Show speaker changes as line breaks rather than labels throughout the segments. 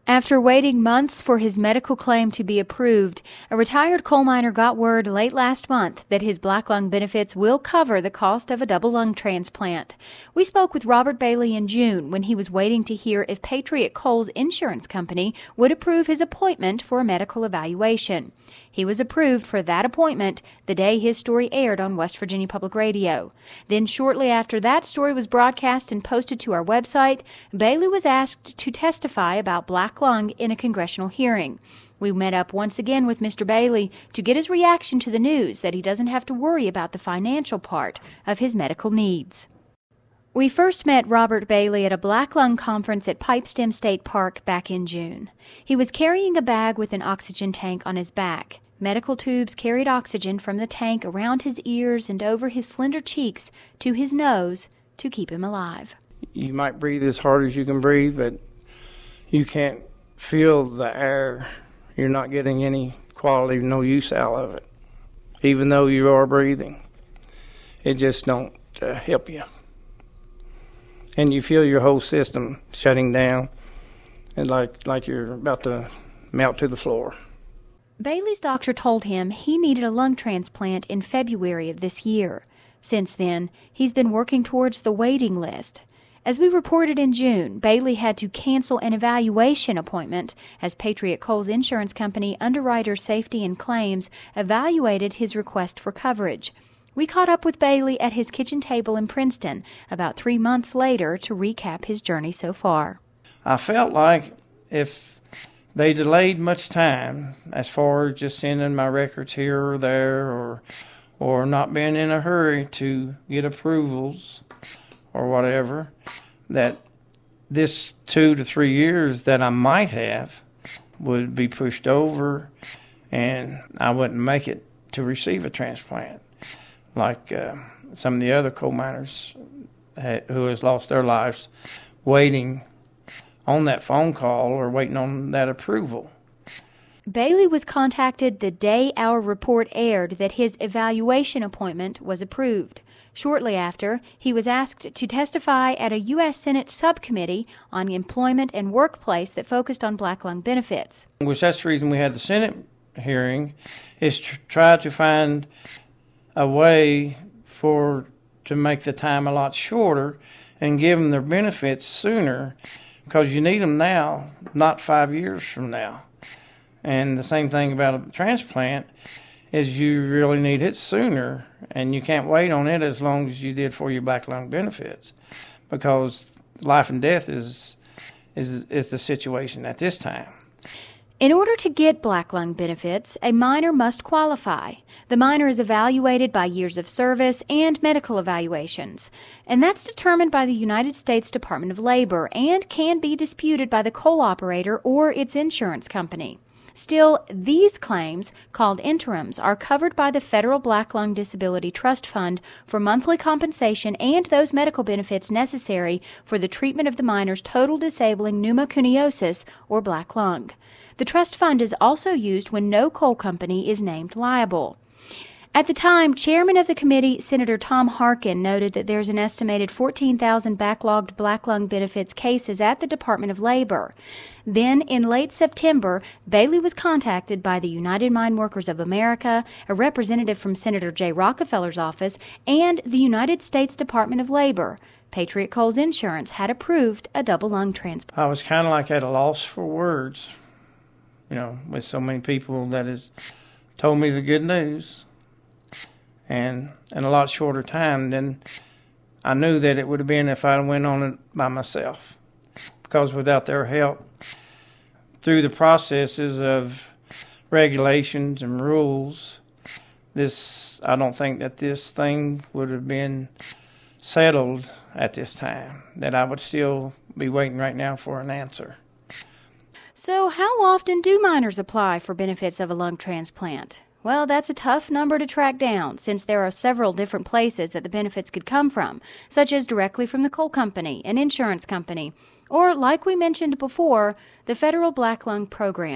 After waiting months for his medical claim to be approved, a retired coal miner got word late last month that his black lung benefits will cover the cost of a double lung transplant. We spoke with Robert Bailey in June when he was waiting to hear if Patriot Coal's insurance company would approve his appointment for a medical evaluation. He was approved for that appointment the day his story aired on West Virginia Public Radio. Then shortly after that story was broadcast and posted to our website, Bailey was asked to testify about black lung in a congressional hearing. We met up once again with Mr. Bailey to get his reaction to the news that he doesn't have to worry about the financial part of his medical needs. We first met Robert Bailey at a black lung conference at Pipestem State Park back in June. He was carrying a bag with an oxygen tank on his back. Medical tubes carried oxygen from the tank around his ears and over his slender cheeks to his nose to keep him alive.
You might breathe as hard as you can breathe, but you can't feel the air. You're not getting any quality, no use out of it, even though you are breathing. It just don't help you. And you feel your whole system shutting down, and like you're about to melt to the floor.
Bailey's doctor told him he needed a lung transplant in February of this year. Since then, he's been working towards the waiting list. As we reported in June, Bailey had to cancel an evaluation appointment as Patriot Coal's insurance company Underwriter Safety and Claims evaluated his request for coverage. We caught up with Bailey at his kitchen table in Princeton about 3 months later to recap his journey so far.
I felt like if they delayed much time as far as just sending my records here or there or not being in a hurry to get approvals or whatever, that this 2 to 3 years that I might have would be pushed over and I wouldn't make it to receive a transplant like some of the other coal miners who has lost their lives waiting on that phone call or waiting on that approval.
Bailey was contacted the day our report aired that his evaluation appointment was approved. Shortly after, he was asked to testify at a U.S. Senate subcommittee on employment and workplace that focused on black lung benefits.
Which that's the reason we had the Senate hearing, is to try to find a way to make the time a lot shorter and give them their benefits sooner, because you need them now, not 5 years from now. And the same thing about a transplant is you really need it sooner, and you can't wait on it as long as you did for your black lung benefits, because life and death is the situation at this time.
In order to get black lung benefits, a miner must qualify. The miner is evaluated by years of service and medical evaluations, and that's determined by the United States Department of Labor and can be disputed by the coal operator or its insurance company. Still, these claims, called interims, are covered by the Federal Black Lung Disability Trust Fund for monthly compensation and those medical benefits necessary for the treatment of the miner's total disabling pneumoconiosis or black lung. The trust fund is also used when no coal company is named liable. At the time, chairman of the committee, Senator Tom Harkin, noted that there's an estimated 14,000 backlogged black lung benefits cases at the Department of Labor. Then, in late September, Bailey was contacted by the United Mine Workers of America, a representative from Senator Jay Rockefeller's office, and the United States Department of Labor. Patriot Coal's insurance had approved a double lung transplant.
I was kind of like at a loss for words, with so many people that has told me the good news. And in a lot shorter time than I knew that it would have been if I went on it by myself. Because without their help, through the processes of regulations and rules, I don't think that this thing would have been settled at this time, that I would still be waiting right now for an answer.
So how often do miners apply for benefits of a lung transplant? Well, that's a tough number to track down, since there are several different places that the benefits could come from, such as directly from the coal company, an insurance company, or, like we mentioned before, the Federal Black Lung Program.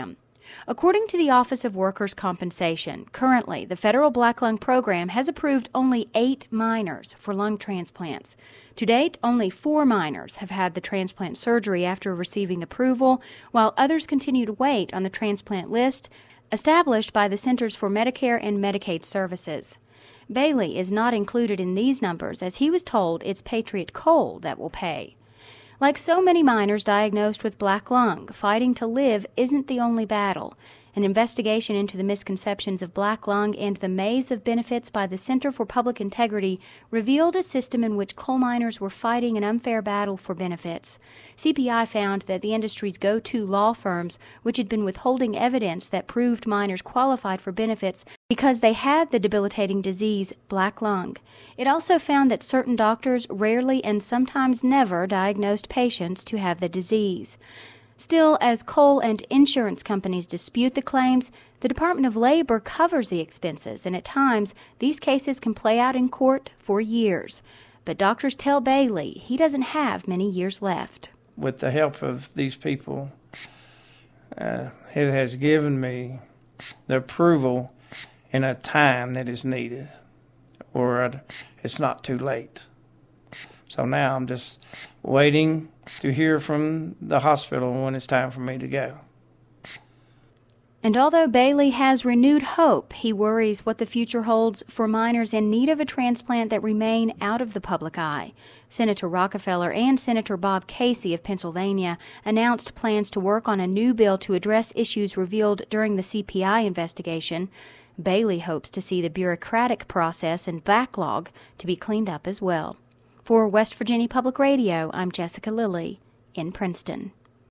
According to the Office of Workers' Compensation, currently the federal black lung program has approved only 8 minors for lung transplants. To date, only 4 minors have had the transplant surgery after receiving approval, while others continue to wait on the transplant list established by the Centers for Medicare and Medicaid Services. Bailey is not included in these numbers as he was told it's Patriot Coal that will pay. Like so many minors diagnosed with black lung, fighting to live isn't the only battle. An investigation into the misconceptions of black lung and the maze of benefits by the Center for Public Integrity revealed a system in which coal miners were fighting an unfair battle for benefits. CPI found that the industry's go-to law firms, which had been withholding evidence that proved miners qualified for benefits because they had the debilitating disease black lung. It also found that certain doctors rarely and sometimes never diagnosed patients to have the disease. Still, as coal and insurance companies dispute the claims, the Department of Labor covers the expenses, and at times these cases can play out in court for years. But doctors tell Bailey he doesn't have many years left.
With the help of these people, it has given me the approval in a time that is needed, or it's not too late. So now I'm just waiting to hear from the hospital when it's time for me to go.
And although Bailey has renewed hope, he worries what the future holds for minors in need of a transplant that remain out of the public eye. Senator Rockefeller and Senator Bob Casey of Pennsylvania announced plans to work on a new bill to address issues revealed during the CPI investigation. Bailey hopes to see the bureaucratic process and backlog to be cleaned up as well. For West Virginia Public Radio, I'm Jessica Lilly in Princeton.